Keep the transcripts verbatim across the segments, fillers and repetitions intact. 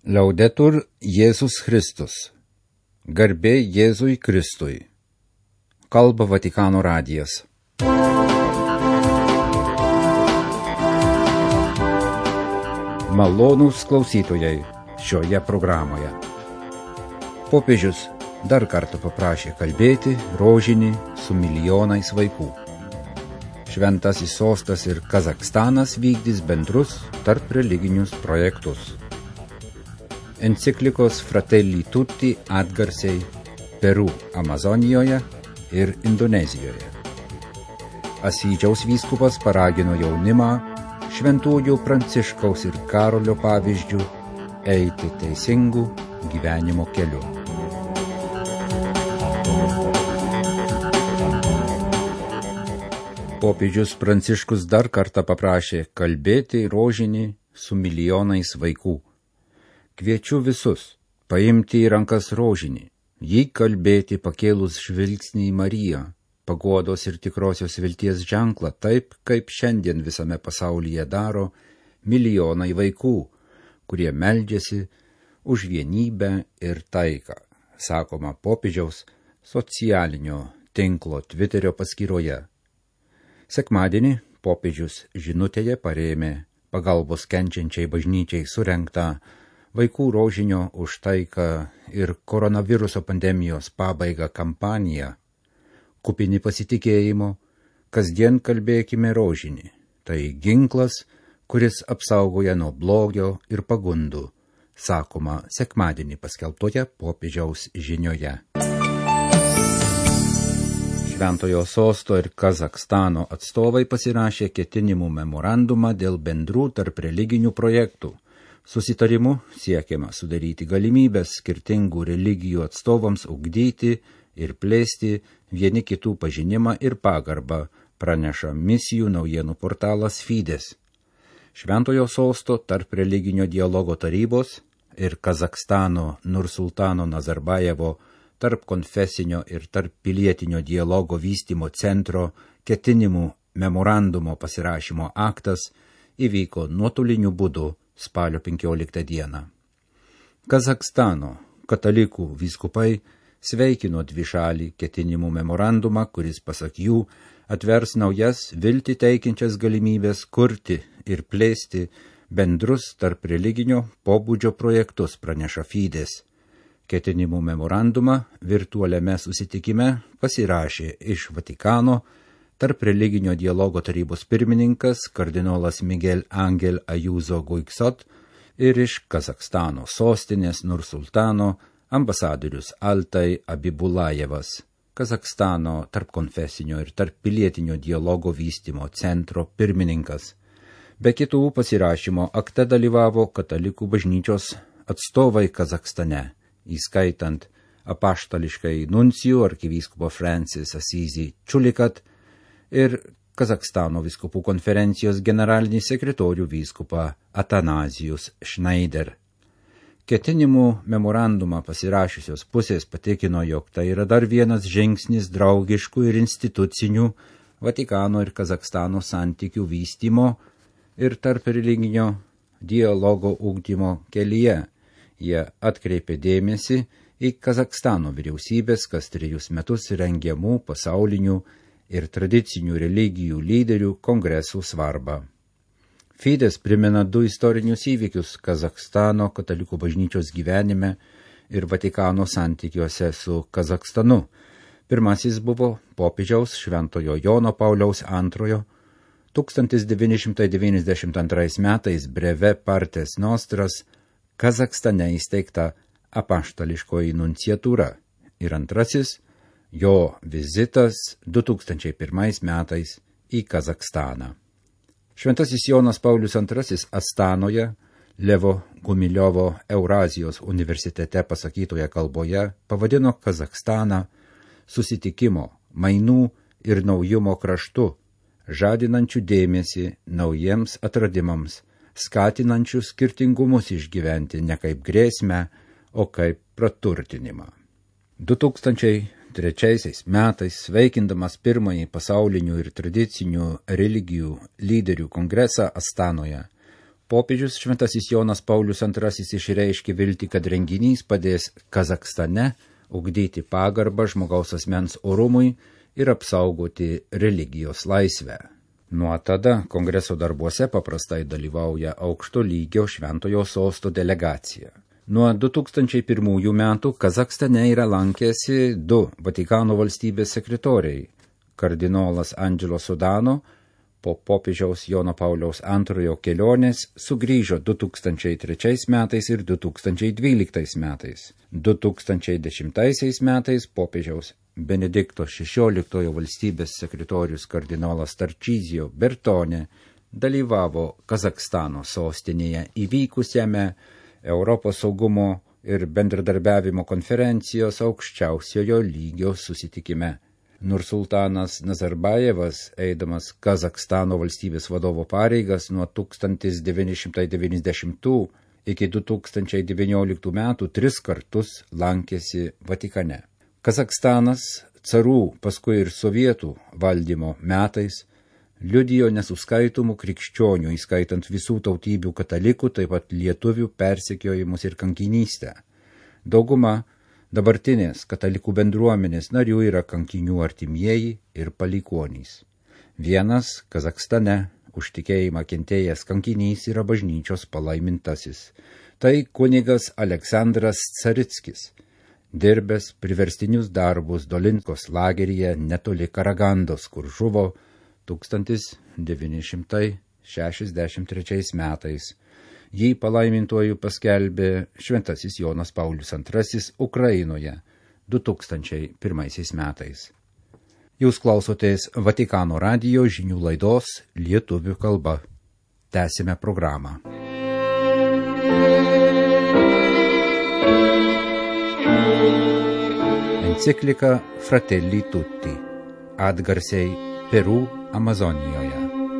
Laudetur Jėzus Kristus. Garbė Jėzui Kristui. Kalba Vatikano radijas. Malonūs klausytojai šioje programoje. Popiežius dar kartą paprašė kalbėti rožinį su milijonais vaikų. Šventasis sostas ir Kazachstanas vykdys bendrus tarp religinius projektus. Enciklikos Fratelli Tutti atgarsiai Peru, Amazonijoje ir Indonezijoje. Asyžiaus vyskupas paragino jaunimą šventųjų Pranciškaus ir Karolio pavyzdžių eiti teisingų gyvenimo keliu. Popiežius Pranciškus dar kartą paprašė kalbėti rožinį su milijonais vaikų. Kviečiu visus paimti į rankas rožinį, jį kalbėti pakėlus žvilgsnį į Mariją, paguodos ir tikrosios vilties ženklą, taip kaip šiandien visame pasaulyje daro milijonai vaikų, kurie meldžiasi už vienybę ir taiką, sakoma popiežiaus socialinio tinklo Twitterio paskyroje. Sekmadienį popiežius žinutėje parėmė pagalbos kenčiančiai bažnyčiai surengtą Vaikų rožinio už taiką ir koronaviruso pandemijos pabaigą kampaniją. Kupini pasitikėjimo, kasdien kalbėkime rožinį. Tai ginklas, kuris apsaugoja nuo blogio ir pagundų, sakoma sekmadienį paskelbtoje popiežiaus žinioje. Šventojo sosto ir Kazachstano atstovai pasirašė ketinimų memorandumą dėl bendrų tarp religinių projektų. Susitarimu siekiama sudaryti galimybės skirtingų religijų atstovams ugdyti ir plėsti vieni kitų pažinimą ir pagarbą, praneša misijų naujienų portalas Fides. Šventojo sosto tarp religinio dialogo tarybos ir Kazachstano Nursultano Nazarbajevo tarp konfesinio ir tarp pilietinio dialogo vystymo centro ketinimų memorandumo pasirašymo aktas įvyko nuotoliniu būdu spalio penkioliktą dieną. Kazachstano katalikų vyskupai sveikino dvišalį ketinimų memorandumą, kuris pasak jų atvers naujas viltį teikiančias galimybės kurti ir plėsti bendrus tarp religinio pobūdžio projektus, praneša Fides. Ketinimų memorandumą virtualiame susitikime pasirašė iš Vatikano tarp religinio dialogo tarybos pirmininkas kardinolas Miguel Angel Ayuso Guiksot ir iš Kazachstano sostinės Nursultano ambasadorius Altai Abibulajevas, Kazachstano tarp konfesinio ir tarp pilietinio dialogo vystymo centro pirmininkas. Be kitų pasirašymo akte dalyvavo katalikų bažnyčios atstovai Kazachstane, įskaitant apaštališkai nuncijų arkivyskupą Francis Assisi Čulikat ir Kazachstano vyskupų konferencijos generalinį sekretorių vyskupą Atanazijus Schneider. Ketinimų memorandumą pasirašiusios pusės patikino, jog tai yra dar vienas žingsnis draugiškų ir institucinių Vatikano ir Kazachstano santykių vystymo ir tarp religinio dialogo ugdymo kelyje. Jie atkreipė dėmesį į Kazachstano vyriausybės kas trejus metus rengiamų pasaulinių ir tradicinių religijų lyderių kongresų svarbą. Fides primena du istorinius įvykius Kazachstano katalikų bažnyčios gyvenime ir Vatikano santykiuose su Kazachstanu. Pirmasis buvo popiežiaus Šventojo Jono Pauliaus antrojo tūkstantis devyni šimtai devyniasdešimt antrais metais breve Partes Nostras Kazachstane įsteigta apaštališkoji nunciatūra ir antrasis jo vizitas du tūkstančiai pirmais metais į Kazachstaną. Šventasis Jonas Paulius antrasis Astanoje, Levo Gumiliovo Eurazijos universitete pasakytoje kalboje pavadino Kazachstaną susitikimo, mainų ir naujumo kraštu, žadinančių dėmesį naujiems atradimams, skatinančių skirtingumus išgyventi ne kaip grėsmę, o kaip praturtinimą. du tūkstančiai trečiaisiais metais, sveikindamas pirmąjį pasaulinių ir tradicinių religijų lyderių kongresą Astanoje, Popiežius šventasis Jonas Paulius antrasis išreiškė viltį, kad renginys padės Kazachstane ugdyti pagarbą žmogaus asmens orumui ir apsaugoti religijos laisvę. Nuo tada kongreso darbuose paprastai dalyvauja aukšto lygio Šventojo sosto delegacija. Nuo du tūkstančiai pirmųjų metų Kazachstane yra lankėsi du Vatikano valstybės sekretoriai – kardinolas Angelo Sodano po popiežiaus Jono Pauliaus antrojo kelionės sugrįžo du tūkstančiai trečiais metais ir du tūkstančiai dvyliktais metais. du tūkstančiai dešimtaisiais metais popiežiaus Benedikto šešioliktojo valstybės sekretorius kardinolas Tarčizio Bertone dalyvavo Kazachstano sostinėje įvykusiame Europos saugumo ir bendradarbiavimo konferencijos aukščiausiojo lygio susitikime. Nursultanas Nazarbajevas, eidamas Kazachstano valstybės vadovo pareigas nuo tūkstantis devyni šimtai devyniasdešimtų iki du tūkstančiai devynioliktų metų tris kartus lankėsi Vatikane. Kazachstanas carų, paskui ir sovietų valdymo metais liudijo nesuskaitomų krikščionių, įskaitant visų tautybių katalikų, taip pat lietuvių persekiojimus ir kankinystę. Dauguma dabartinės katalikų bendruomenės narių yra kankinių artimieji ir palikuonys. Vienas Kazachstane už tikėjimą kentėjęs kankinys yra bažnyčios palaimintasis. Tai kunigas Aleksandras Carickis, dirbęs priverstinius darbus Dolinkos lageryje netoli Karagandos, kur žuvo tūkstantis devyni šimtai šešiasdešimt trečiais metais. Jį palaimintuoju paskelbė šventasis Jonas Paulius antrasis Ukrainoje du tūkstančiai pirmaisiais metais. Jūs klausotės Vatikano radijo žinių laidos lietuvių kalba. Tęsime programą. Enciklika Fratelli Tutti. Atgarsiai Perų Amazonijoje.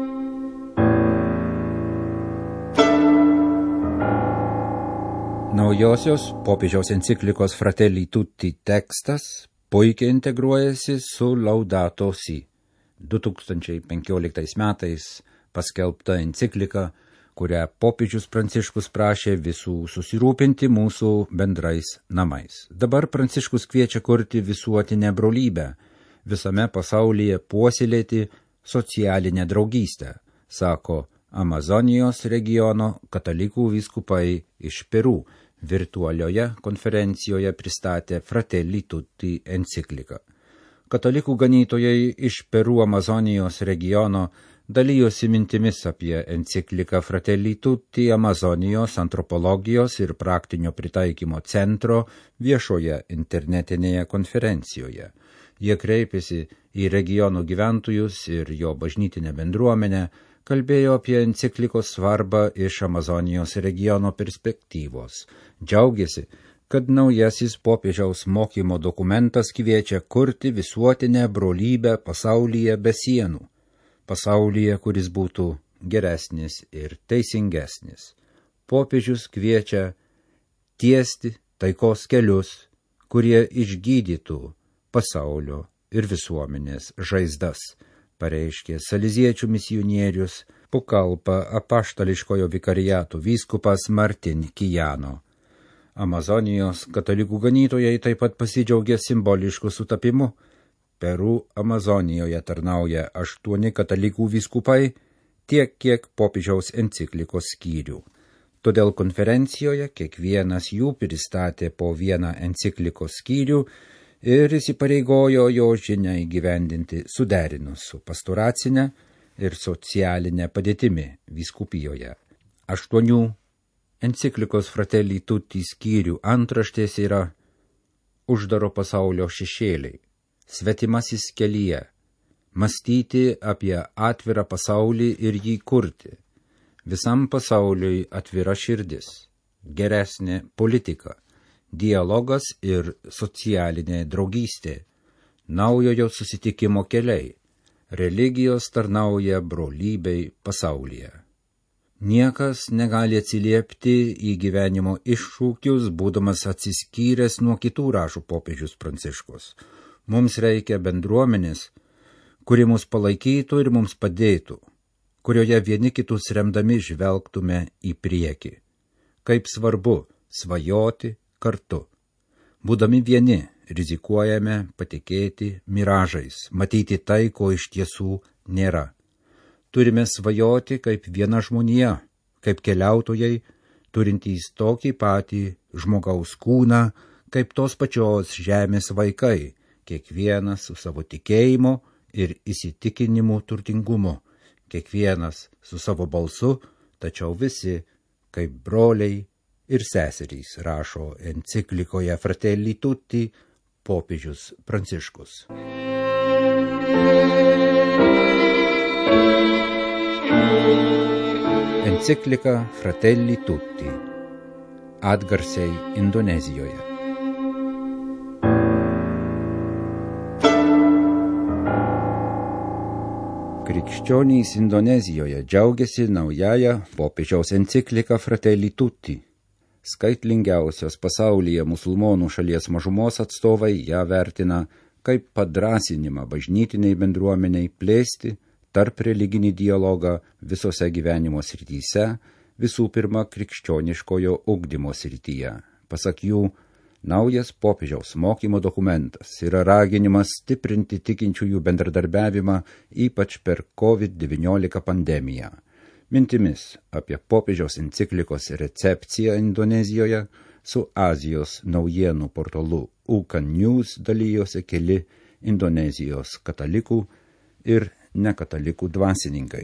Naujosios popiežiaus enciklikos Fratelli Tutti tekstas puikiai integruojasi su Laudato Si. du tūkstančiai penkioliktais metais paskelbta enciklika, kurią popiežius Pranciškus prašė visų susirūpinti mūsų bendrais namais. Dabar Pranciškus kviečia kurti visuotinę brolybę, visame pasaulyje puoselėti socialinę draugystę, sako Amazonijos regiono katalikų vyskupai iš Peru. Virtualioje konferencijoje pristatė Fratelli Tutti encikliką. Katalikų ganytojai iš Peru Amazonijos regiono dalijosi mintimis apie encikliką Fratelli Tutti Amazonijos antropologijos ir praktinio pritaikymo centro viešoje internetinėje konferencijoje. Jie kreipėsi į regiono gyventojus ir jo bažnytinę bendruomenę, kalbėjo apie enciklikos svarbą iš Amazonijos regiono perspektyvos. Džiaugiasi, kad naujasis popiežiaus mokymo dokumentas kviečia kurti visuotinę brolybę pasaulyje be sienų. Pasaulyje, kuris būtų geresnis ir teisingesnis. Popiežius kviečia tiesti taikos kelius, kurie išgydytų pasaulio ir visuomenės žaizdas, pareiškė saleziečių misionierius Pukalpa apaštališkojo vikariato vyskupas Martin Kijano. Amazonijos katalikų ganytojai taip pat pasidžiaugė simbolišku sutapimu. Peru Amazonijoje tarnauja aštuoni katalikų vyskupai, tiek kiek popiežiaus enciklikos skyrių. Todėl konferencijoje kiekvienas jų pristatė po vieną enciklikos skyrių ir įsipareigojo jo žinią įgyvendinti suderinus su pastoracinė ir socialinė padėtimi vyskupijoje. Aštuonių enciklikos Fratelli Tutti skyrių antraštės yra uždaro pasaulio šešėliai, svetimasis kelyje, mąstyti apie atvirą pasaulį ir jį kurti, visam pasauliui atvira širdis, geresnė politika, dialogas ir socialinė draugystė, naujojo susitikimo keliai, religijos tarnauja brolybei pasaulyje. Niekas negali atsiliepti į gyvenimo iššūkius, būdamas atsiskyręs nuo kitų, rašo popiežius Pranciškus. Mums reikia bendruomenės, kuri mus palaikytų ir mums padėtų, kurioje vieni kitus remdami žvelgtume į priekį. Kaip svarbu svajoti kartu. Būdami vieni, rizikuojame patikėti miražais, matyti tai, ko iš tiesų nėra. Turime svajoti kaip viena žmonija, kaip keliautojai, turintys tokį patį žmogaus kūną, kaip tos pačios žemės vaikai, kiekvienas su savo tikėjimu ir įsitikinimu turtingumu, kiekvienas su savo balsu, tačiau visi kaip broliai ir seserys, rašo enciklikoje Fratelli Tutti popiežius Pranciškus. Enciklika Fratelli Tutti. Atgarsiai Indonezijoje. Krikščionys Indonezijoje džiaugiasi naująją popiežiaus encikliką Fratelli Tutti. Skaitlingiausios pasaulyje musulmonų šalies mažumos atstovai ją vertina kaip padrąsinimą bažnytiniai bendruomeniai plėsti tarp religinį dialogą visose gyvenimo srityse, visų pirma krikščioniškojo ugdymo srityje. Pasak jų, naujas popiežiaus mokymo dokumentas yra raginimas stiprinti tikinčiųjų bendradarbiavimą, ypač per kovid devyniolika pandemiją. Mintimis apie popiežiaus enciklikos recepciją Indonezijoje su Azijos naujienų portalu Ukan News dalijosi keli Indonezijos katalikų ir nekatalikų dvasininkai.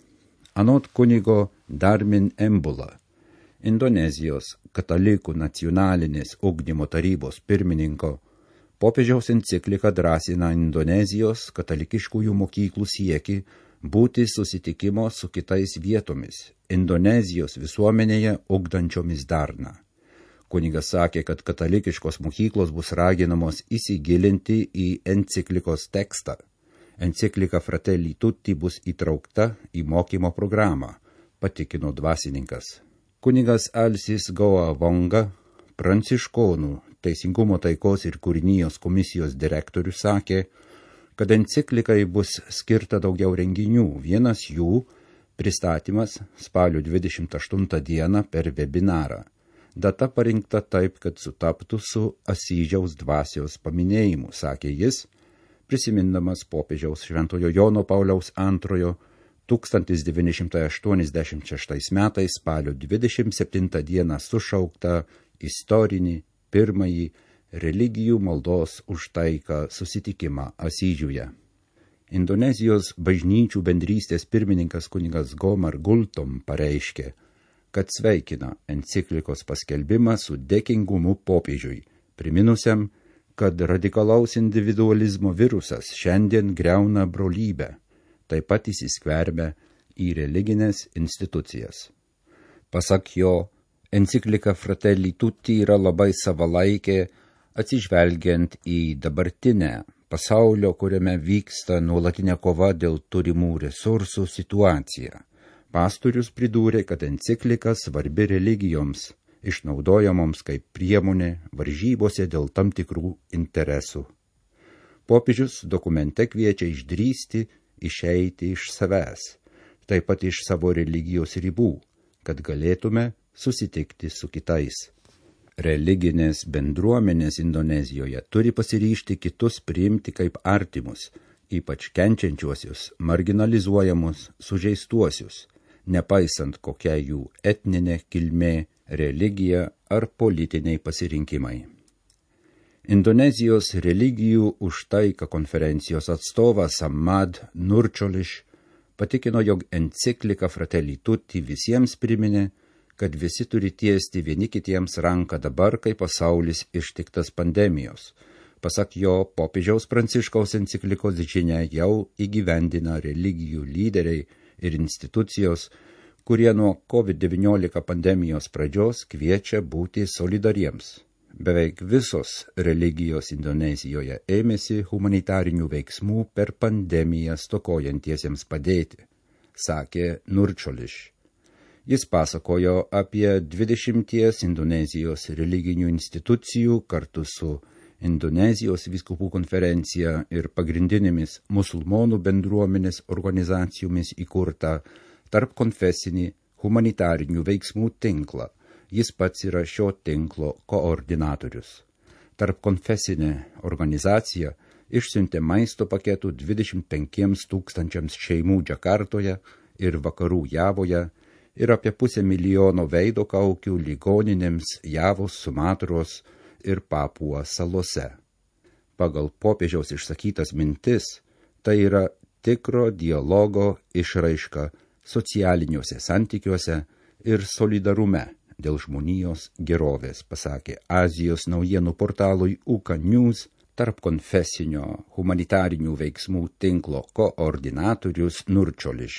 Anot kunigo Darmin Embula, Indonezijos katalikų nacionalinės ugdymo tarybos pirmininko, popiežiaus enciklika drąsina Indonezijos katalikiškųjų mokyklų siekį būti susitikimo su kitais vietomis Indonezijos visuomenėje ugdančiomis darną. Kunigas sakė, kad katalikiškos mokyklos bus raginamos įsigilinti į enciklikos tekstą. Enciklika Fratelli Tutti bus įtraukta į mokymo programą, patikino dvasininkas. Kunigas Alsis Goa Vonga, pranciškonų Teisingumo taikos ir kūrinijos komisijos direktorius, sakė, kad enciklikai bus skirta daugiau renginių. Vienas jų pristatymas spalio dvidešimt aštuntą dieną per webinarą. Data parinkta taip, kad sutaptų su Asyžiaus dvasios paminėjimu, sakė jis, prisimindamas popiežiaus Šventojo Jono Pauliaus antrojo tūkstantis devyni šimtai aštuoniasdešimt šeštais metais spalio dvidešimt septintą dieną sušauktą istorinį pirmąjį religijų maldos už taiką susitikimą Asyžiuje. Indonezijos bažnyčių bendrystės pirmininkas kunigas Gomar Gultom pareiškė, kad sveikina enciklikos paskelbimą su dėkingumu popiežiui, priminusiam, kad radikalaus individualizmo virusas šiandien griauna brolybę, taip pat įsiskverbia į religinės institucijas. Pasak jo, enciklika Fratelli Tutti yra labai savalaikė, atsižvelgiant į dabartinę pasaulio, kuriame vyksta nuolatinė kova dėl turimų resursų situaciją. Pastorius pridūrė, kad enciklika svarbi religijoms, išnaudojamoms kaip priemonė varžybose dėl tam tikrų interesų. Popiežius dokumente kviečia išdrįsti, išeiti iš savęs, taip pat iš savo religijos ribų, kad galėtume susitikti su kitais. Religinės bendruomenės Indonezijoje turi pasiryžti kitus priimti kaip artimus, ypač kenčiančiuosius, marginalizuojamus, sužeistuosius, nepaisant kokia jų etninė kilmė, religija ar politiniai pasirinkimai. Indonezijos religijų už taiką konferencijos atstovas Ahmad Nurcholish patikino, jog enciklika Fratelli Tutti visiems priminė, kad visi turi tiesti vieni kitiems ranką dabar, kai pasaulis ištiktas pandemijos. Pasak jo, popiežiaus Pranciškaus enciklikos žinia jau įgyvendina religijų lyderiai ir institucijos, kurie nuo kovid devyniolika pandemijos pradžios kviečia būti solidariems. Beveik visos religijos Indonezijoje ėmėsi humanitarinių veiksmų per pandemiją stokojantiesiems padėti, sakė Nurcholish. Jis pasakojo apie dvidešimties Indonezijos religinių institucijų kartu su Indonezijos vyskupų konferencija ir pagrindinėmis musulmonų bendruomenės organizacijomis įkurtą tarp konfesinį humanitarinių veiksmų tinklą. Jis pats yra šio tinklo koordinatorius. Tarp konfesinė organizacija išsiuntė maisto paketų dvidešimt penkiems tūkstančiams šeimų Džakartoje ir vakarų Javoje ir apie pusę milijono veido kaukių ligoninėms Javos, Sumatros ir Papua salose. Pagal popiežiaus išsakytas mintis, tai yra tikro dialogo išraiška socialiniuose santykiuose ir solidarume dėl žmonijos gerovės, pasakė Azijos naujienų portalui Uka News tarp konfesinio humanitarinių veiksmų tinklo koordinatorius Nurčoliš.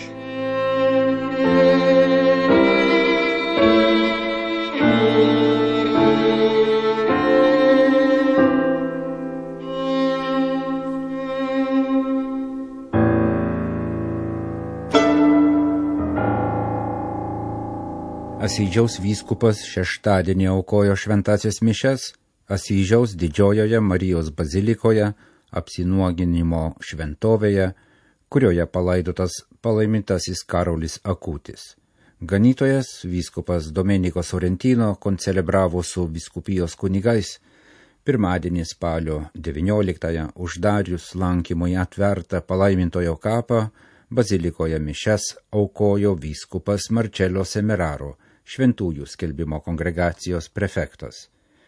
Asyžiaus vyskupas šeštadienį aukojo šventąsias mišias Asyžiaus didžiojoje Marijos bazilikoje apsinuoginimo šventovėje, kurioje palaidotas palaimintasis Karolis Akutis. Ganytojas vyskupas Domenico Sorrentino koncelebravo su vyskupijos kunigais pirmadienį spalio devynioliktąją uždarius lankymui atvertą palaimintojo kapą bazilikoje mišias aukojo vyskupas Marcello Semeraro, šventųjų skelbimo kongregacijos prefektas.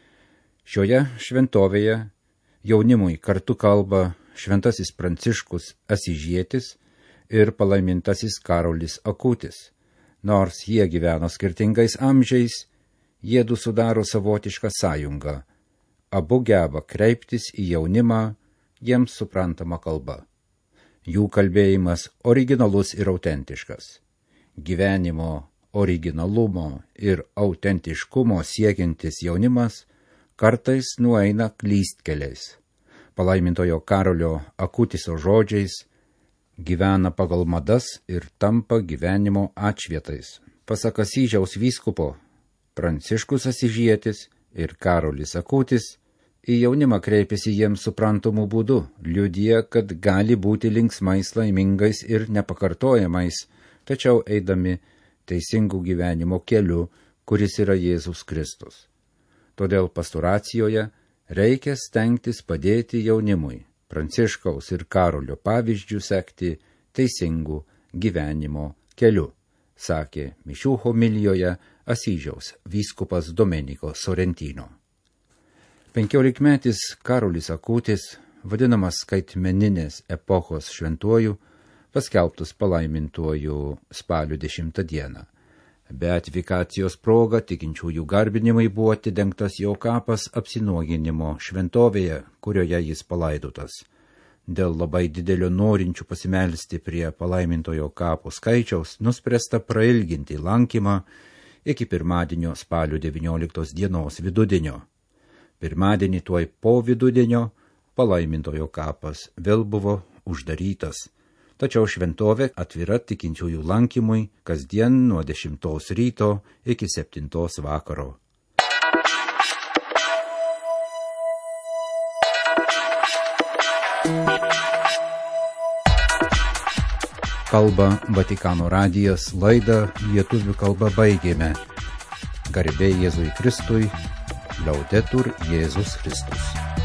Šioje šventovėje jaunimui kartu kalba šventasis Pranciškus Asyžietis ir palaimintasis Karolis Akutis. Nors jie gyveno skirtingais amžiais, jiedu sudaro savotišką sąjungą. Abu geba kreiptis į jaunimą jiems suprantama kalba. Jų kalbėjimas originalus ir autentiškas. Gyvenimo originalumo ir autentiškumo siekiantis jaunimas kartais nueina klystkeliais. Palaimintojo Karolio Akutiso žodžiais gyvena pagal madas ir tampa gyvenimo atšvietais. Pasak Asyžiaus vyskupo, Pranciškus Asyžietis ir Karolis Akutis į jaunimą kreipiasi jiems suprantamų būdų, liudija, kad gali būti linksmais, laimingais ir nepakartojamais, tačiau eidami teisingų gyvenimo keliu, kuris yra Jėzus Kristus. Todėl pastoracijoje reikia stengtis padėti jaunimui, Pranciškaus ir Karolio pavyzdžių sekti teisingų gyvenimo keliu, sakė mišių homilijoje Asyžiaus vyskupas Domenico Sorrentino. Penkiolikmetis Karolis Akutis, vadinamas skaitmeninės epochos šventuoju, paskelbtus palaimintuoju spalio dešimtą dieną. Beatifikacijos proga tikinčiųjų garbinimai buvo atidengtas jo kapas apsinuoginimo šventovėje, kurioje jis palaidotas. Dėl labai didelio norinčių pasimelsti prie palaimintojo kapo skaičiaus nuspręsta prailginti lankymą iki pirmadienio spalio devynioliktos dienos vidudienio. Pirmadienį tuoj po vidudienio palaimintojo kapas vėl buvo uždarytas. Tačiau šventovė atvira tikinčiųjų lankymui kasdien nuo dešimtos ryto iki septintos vakaro. Kalba Vatikano radijas, laidą lietuvių kalba baigėme. Garbė Jėzui Kristui, Laudetur Jėzus Kristus.